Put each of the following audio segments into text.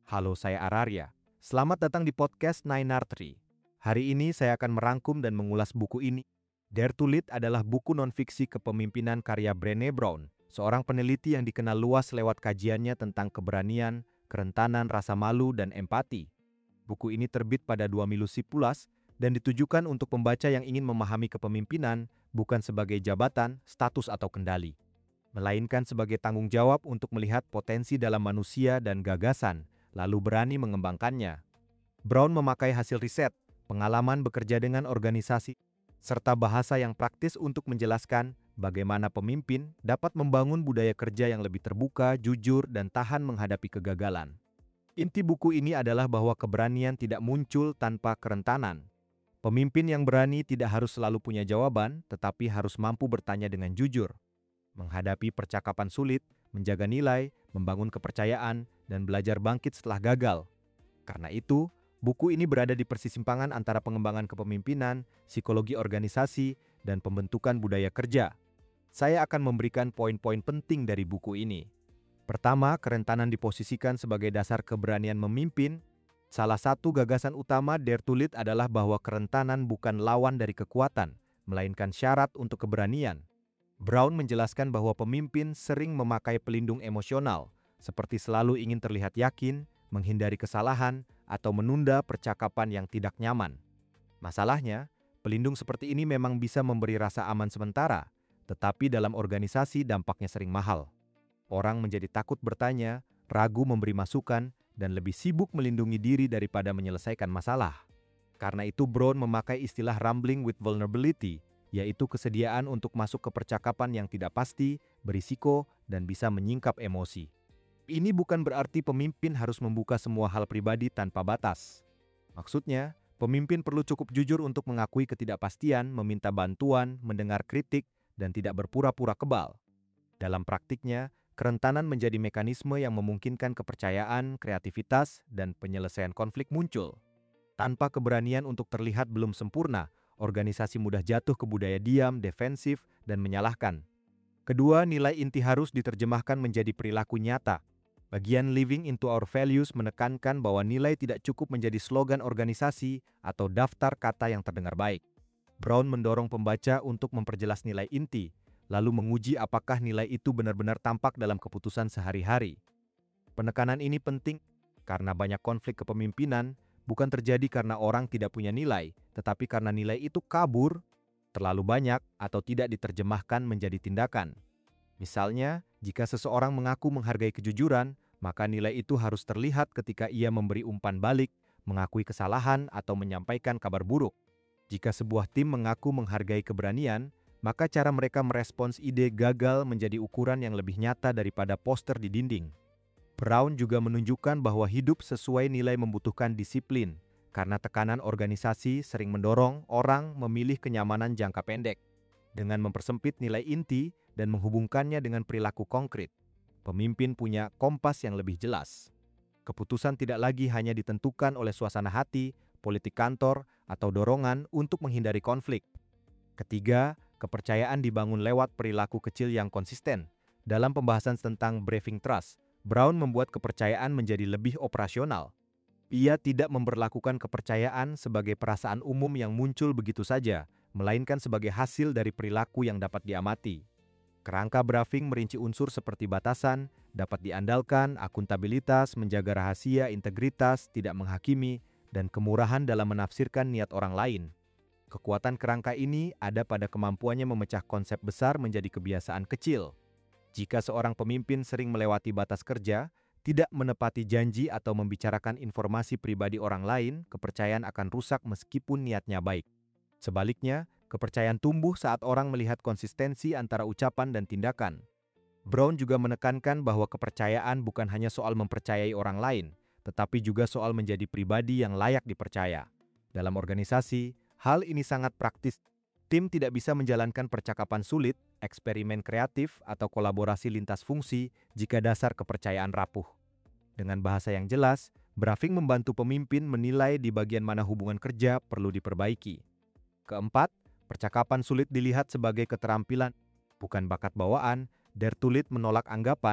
Halo, saya Araria. Selamat datang di podcast Nine Tree. Hari ini saya akan merangkum dan mengulas buku ini. Dare to Lead adalah buku non-fiksi kepemimpinan karya Brené Brown, seorang peneliti yang dikenal luas lewat kajiannya tentang keberanian, kerentanan rasa malu, dan empati. Buku ini terbit pada 2011 dan ditujukan untuk pembaca yang ingin memahami kepemimpinan bukan sebagai jabatan, status, atau kendali, melainkan sebagai tanggung jawab untuk melihat potensi dalam manusia dan gagasan, lalu berani mengembangkannya. Brown memakai hasil riset, pengalaman bekerja dengan organisasi, serta bahasa yang praktis untuk menjelaskan bagaimana pemimpin dapat membangun budaya kerja yang lebih terbuka, jujur, dan tahan menghadapi kegagalan. Inti buku ini adalah bahwa keberanian tidak muncul tanpa kerentanan. Pemimpin yang berani tidak harus selalu punya jawaban, tetapi harus mampu bertanya dengan jujur, menghadapi percakapan sulit, menjaga nilai, membangun kepercayaan, dan belajar bangkit setelah gagal. Karena itu, buku ini berada di persimpangan antara pengembangan kepemimpinan, psikologi organisasi, dan pembentukan budaya kerja. Saya akan memberikan poin-poin penting dari buku ini. Pertama, kerentanan diposisikan sebagai dasar keberanian memimpin. Salah satu gagasan utama Dare to Lead adalah bahwa kerentanan bukan lawan dari kekuatan, melainkan syarat untuk keberanian. Brown menjelaskan bahwa pemimpin sering memakai pelindung emosional, seperti selalu ingin terlihat yakin, menghindari kesalahan, atau menunda percakapan yang tidak nyaman. Masalahnya, pelindung seperti ini memang bisa memberi rasa aman sementara, tetapi dalam organisasi dampaknya sering mahal. Orang menjadi takut bertanya, ragu memberi masukan, dan lebih sibuk melindungi diri daripada menyelesaikan masalah. Karena itu Brown memakai istilah rambling with vulnerability, yaitu kesediaan untuk masuk ke percakapan yang tidak pasti, berisiko, dan bisa menyingkap emosi. Ini bukan berarti pemimpin harus membuka semua hal pribadi tanpa batas. Maksudnya, pemimpin perlu cukup jujur untuk mengakui ketidakpastian, meminta bantuan, mendengar kritik, dan tidak berpura-pura kebal. Dalam praktiknya, kerentanan menjadi mekanisme yang memungkinkan kepercayaan, kreativitas, dan penyelesaian konflik muncul. Tanpa keberanian untuk terlihat belum sempurna, organisasi mudah jatuh ke budaya diam, defensif, dan menyalahkan. Kedua, nilai inti harus diterjemahkan menjadi perilaku nyata. Bagian Living into Our Values menekankan bahwa nilai tidak cukup menjadi slogan organisasi atau daftar kata yang terdengar baik. Brown mendorong pembaca untuk memperjelas nilai inti, lalu menguji apakah nilai itu benar-benar tampak dalam keputusan sehari-hari. Penekanan ini penting karena banyak konflik kepemimpinan bukan terjadi karena orang tidak punya nilai, tetapi karena nilai itu kabur, terlalu banyak, atau tidak diterjemahkan menjadi tindakan. Misalnya, jika seseorang mengaku menghargai kejujuran, maka nilai itu harus terlihat ketika ia memberi umpan balik, mengakui kesalahan, atau menyampaikan kabar buruk. Jika sebuah tim mengaku menghargai keberanian, maka cara mereka merespons ide gagal menjadi ukuran yang lebih nyata daripada poster di dinding. Brown juga menunjukkan bahwa hidup sesuai nilai membutuhkan disiplin, karena tekanan organisasi sering mendorong orang memilih kenyamanan jangka pendek. Dengan mempersempit nilai inti dan menghubungkannya dengan perilaku konkret, pemimpin punya kompas yang lebih jelas. Keputusan tidak lagi hanya ditentukan oleh suasana hati, politik kantor, atau dorongan untuk menghindari konflik. Ketiga, kepercayaan dibangun lewat perilaku kecil yang konsisten. Dalam pembahasan tentang briefing trust, Brown membuat kepercayaan menjadi lebih operasional. Ia tidak memperlakukan kepercayaan sebagai perasaan umum yang muncul begitu saja, melainkan sebagai hasil dari perilaku yang dapat diamati. Kerangka briefing merinci unsur seperti batasan, dapat diandalkan, akuntabilitas, menjaga rahasia, integritas, tidak menghakimi, dan kemurahan dalam menafsirkan niat orang lain. Kekuatan kerangka ini ada pada kemampuannya memecah konsep besar menjadi kebiasaan kecil. Jika seorang pemimpin sering melewati batas kerja, tidak menepati janji atau membicarakan informasi pribadi orang lain, kepercayaan akan rusak meskipun niatnya baik. Sebaliknya, kepercayaan tumbuh saat orang melihat konsistensi antara ucapan dan tindakan. Brown juga menekankan bahwa kepercayaan bukan hanya soal mempercayai orang lain, tetapi juga soal menjadi pribadi yang layak dipercaya. Dalam organisasi, hal ini sangat praktis. Tim tidak bisa menjalankan percakapan sulit, eksperimen kreatif, atau kolaborasi lintas fungsi jika dasar kepercayaan rapuh. Dengan bahasa yang jelas, briefing membantu pemimpin menilai di bagian mana hubungan kerja perlu diperbaiki. Keempat, percakapan sulit dilihat sebagai keterampilan, bukan bakat bawaan. Dare to Lead menolak anggapan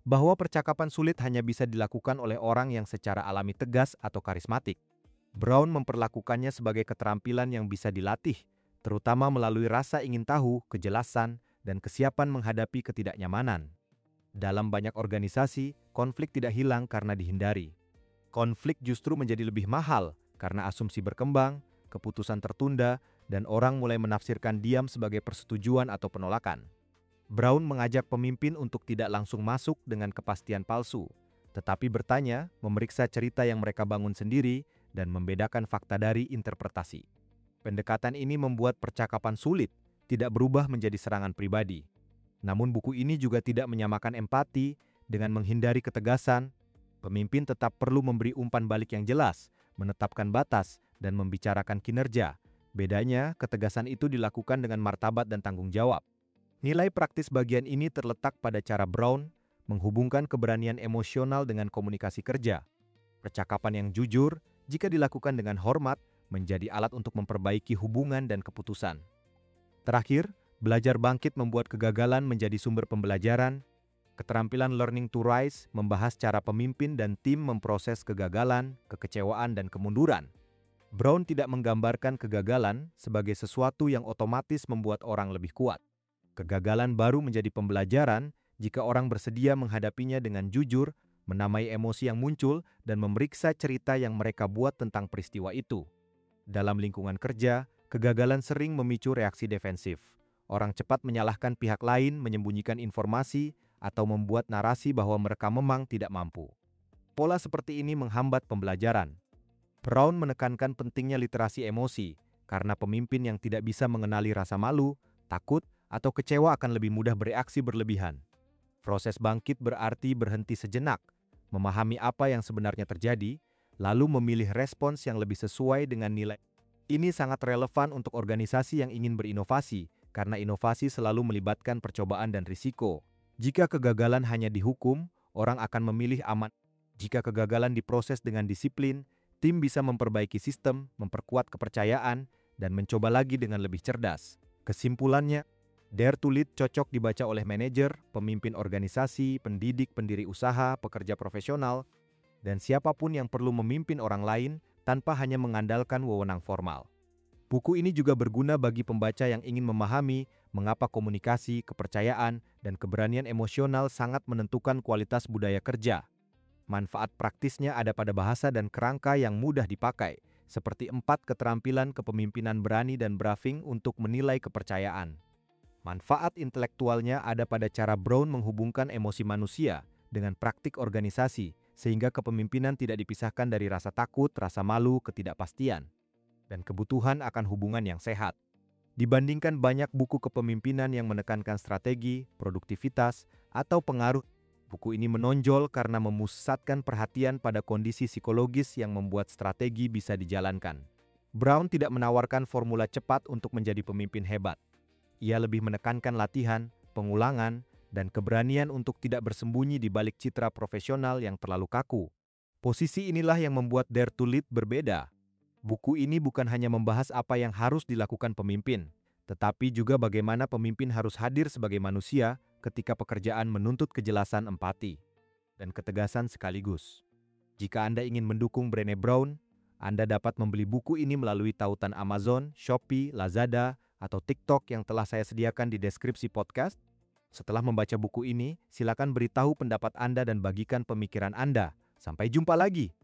bahwa percakapan sulit hanya bisa dilakukan oleh orang yang secara alami tegas atau karismatik. Brown memperlakukannya sebagai keterampilan yang bisa dilatih, terutama melalui rasa ingin tahu, kejelasan, dan kesiapan menghadapi ketidaknyamanan. Dalam banyak organisasi, konflik tidak hilang karena dihindari. Konflik justru menjadi lebih mahal karena asumsi berkembang, keputusan tertunda, dan orang mulai menafsirkan diam sebagai persetujuan atau penolakan. Brown mengajak pemimpin untuk tidak langsung masuk dengan kepastian palsu, tetapi bertanya, memeriksa cerita yang mereka bangun sendiri, dan membedakan fakta dari interpretasi. Pendekatan ini membuat percakapan sulit, tidak berubah menjadi serangan pribadi. Namun buku ini juga tidak menyamakan empati dengan menghindari ketegasan. Pemimpin tetap perlu memberi umpan balik yang jelas, menetapkan batas, dan membicarakan kinerja. Bedanya, ketegasan itu dilakukan dengan martabat dan tanggung jawab. Nilai praktis bagian ini terletak pada cara Brown menghubungkan keberanian emosional dengan komunikasi kerja. Percakapan yang jujur, jika dilakukan dengan hormat, menjadi alat untuk memperbaiki hubungan dan keputusan. Terakhir, belajar bangkit membuat kegagalan menjadi sumber pembelajaran. Keterampilan Learning to Rise membahas cara pemimpin dan tim memproses kegagalan, kekecewaan, dan kemunduran. Brown tidak menggambarkan kegagalan sebagai sesuatu yang otomatis membuat orang lebih kuat. Kegagalan baru menjadi pembelajaran jika orang bersedia menghadapinya dengan jujur, menamai emosi yang muncul, dan memeriksa cerita yang mereka buat tentang peristiwa itu. Dalam lingkungan kerja, kegagalan sering memicu reaksi defensif. Orang cepat menyalahkan pihak lain, menyembunyikan informasi, atau membuat narasi bahwa mereka memang tidak mampu. Pola seperti ini menghambat pembelajaran. Brown menekankan pentingnya literasi emosi, karena pemimpin yang tidak bisa mengenali rasa malu, takut, atau kecewa akan lebih mudah bereaksi berlebihan. Proses bangkit berarti berhenti sejenak, memahami apa yang sebenarnya terjadi, lalu memilih respons yang lebih sesuai dengan nilai. Ini sangat relevan untuk organisasi yang ingin berinovasi, karena inovasi selalu melibatkan percobaan dan risiko. Jika kegagalan hanya dihukum, orang akan memilih aman. Jika kegagalan diproses dengan disiplin, tim bisa memperbaiki sistem, memperkuat kepercayaan, dan mencoba lagi dengan lebih cerdas. Kesimpulannya, Dare to Lead cocok dibaca oleh manajer, pemimpin organisasi, pendidik, pendiri usaha, pekerja profesional, dan siapapun yang perlu memimpin orang lain tanpa hanya mengandalkan wewenang formal. Buku ini juga berguna bagi pembaca yang ingin memahami mengapa komunikasi, kepercayaan, dan keberanian emosional sangat menentukan kualitas budaya kerja. Manfaat praktisnya ada pada bahasa dan kerangka yang mudah dipakai, seperti 4 keterampilan kepemimpinan berani dan briefing untuk menilai kepercayaan. Manfaat intelektualnya ada pada cara Brown menghubungkan emosi manusia dengan praktik organisasi, sehingga kepemimpinan tidak dipisahkan dari rasa takut, rasa malu, ketidakpastian, dan kebutuhan akan hubungan yang sehat. Dibandingkan banyak buku kepemimpinan yang menekankan strategi, produktivitas, atau pengaruh, buku ini menonjol karena memusatkan perhatian pada kondisi psikologis yang membuat strategi bisa dijalankan. Brown tidak menawarkan formula cepat untuk menjadi pemimpin hebat. Ia lebih menekankan latihan, pengulangan, dan keberanian untuk tidak bersembunyi di balik citra profesional yang terlalu kaku. Posisi inilah yang membuat Dare to Lead berbeda. Buku ini bukan hanya membahas apa yang harus dilakukan pemimpin, tetapi juga bagaimana pemimpin harus hadir sebagai manusia ketika pekerjaan menuntut kejelasan empati dan ketegasan sekaligus. Jika Anda ingin mendukung Brené Brown, Anda dapat membeli buku ini melalui tautan Amazon, Shopee, Lazada, atau TikTok yang telah saya sediakan di deskripsi podcast. Setelah membaca buku ini, silakan beritahu pendapat Anda dan bagikan pemikiran Anda. Sampai jumpa lagi!